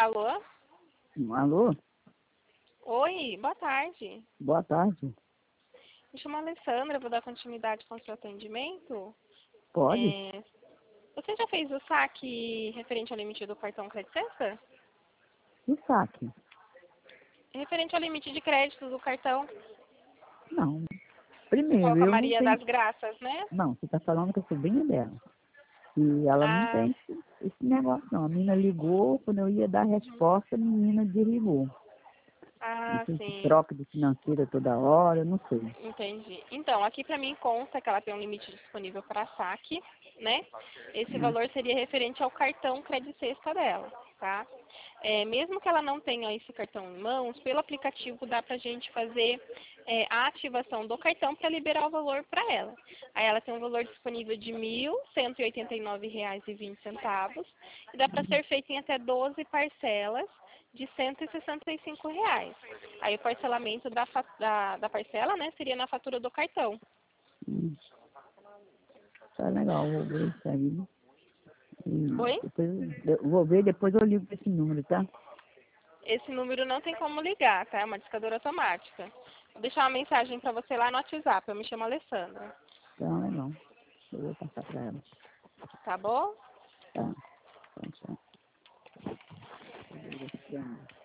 Alô? Alô? Oi, boa tarde. Boa tarde. Me chamo Alessandra, vou dar continuidade com o seu atendimento. Pode? Você já fez o saque referente ao limite do cartão Crédito Sexta? E saque? Referente ao limite de crédito do cartão. Não. Você falou Primeiro, com a eu não Maria tenho... das Graças, né? Não, você está falando com a sobrinha dela. E ela não Ah, tem esse negócio, não. A menina ligou, quando eu ia dar a resposta, a menina desligou. Não sei se sim. troca de financeira toda hora, eu não sei. Entendi. Então, aqui para mim consta que ela tem um limite disponível para saque, né? Esse valor seria referente ao cartão Crédito Sexta dela, tá? Mesmo que ela não tenha esse cartão em mãos, pelo aplicativo dá pra gente fazer a ativação do cartão para liberar o valor para ela. Aí ela tem um valor disponível de R$ 1.189,20 e dá para ser feito em até 12 parcelas de R$ 165. Aí o parcelamento da parcela, né, seria na fatura do cartão. Tá legal, vou ver isso aí. Oi? Depois eu vou ver, depois eu ligo pra esse número, tá? Esse número não tem como ligar, tá? É uma discadora automática. Vou deixar uma mensagem para você lá no WhatsApp. Eu me chamo Alessandra. Tá legal. Eu vou passar pra ela. Tá bom? Tá. Então, tchau.